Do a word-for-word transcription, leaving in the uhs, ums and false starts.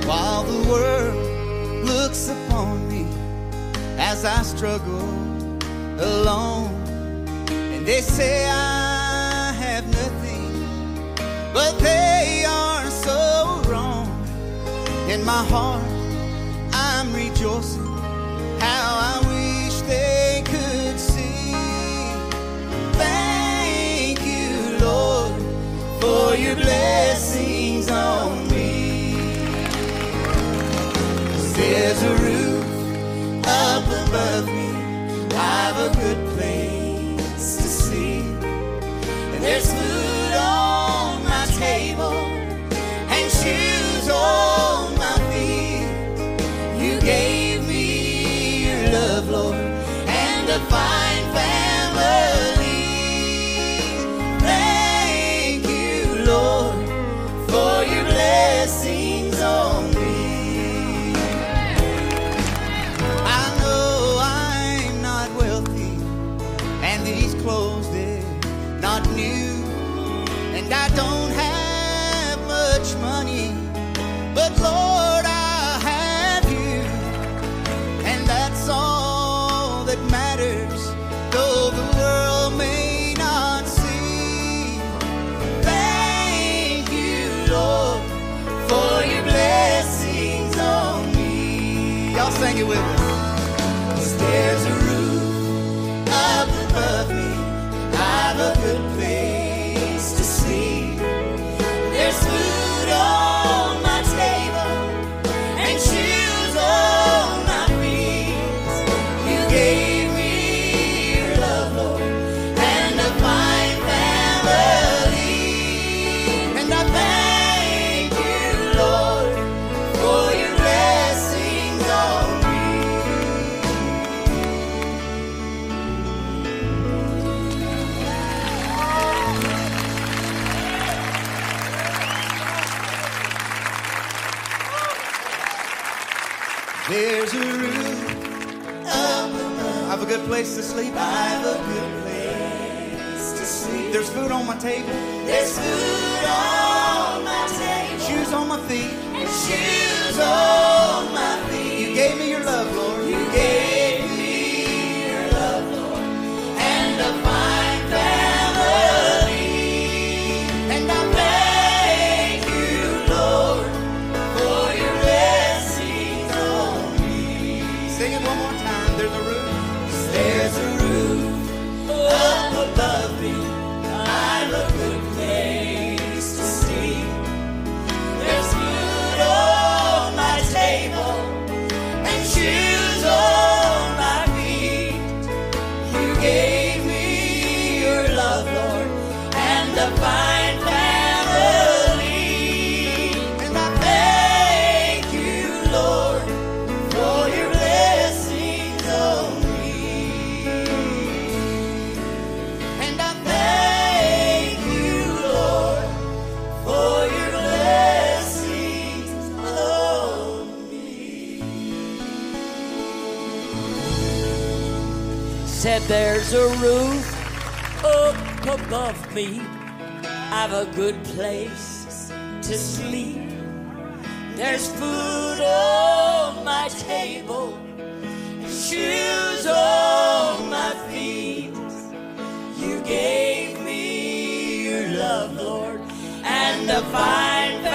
while the world looks upon me as I struggle alone. And they say I have nothing, but they are so wrong. In my heart I'm rejoicing, how I wish they could see. Thank you, Lord, for your blessings on me. There's a roof up above me, I've a good place to sleep, and there's food on my table and shoes on my feet. You gave me your love, Lord, and a fine family. Thank you, Lord, for your blessings on me. Clothes, they're not new, and I don't have much money, but Lord, I have you, and that's all that matters, though the world may not see. Thank you, Lord, for your blessings on me. Y'all sing it with us. There's a roof up above me, I've a good place to sleep. There's food on my table and shoes on my feet. You gave me your love, Lord, and a fine family. And I thank you, Lord, for your blessings on me. There's a roof up above. I've a good place to sleep. I've a good place to sleep. There's food on my table. There's food on my table. Shoes on my feet. And shoes on my feet. You gave me your love, Lord. You gave me your love, Lord, and a fine family. And I thank you, Lord, for your blessings on me. Sing it one more time. There's a roof. There's a roof up above me. I've a good place to sleep. There's food on my table and shoes on my feet. You gave me your love, Lord, and a fine family. And I thank you, Lord, for your blessings on me. And I thank you, Lord, for your blessings on me. Said there's a roof up above me, I've a good place to sleep. There's food on my table and shoes on my feet. You gave me your love, Lord, and a fine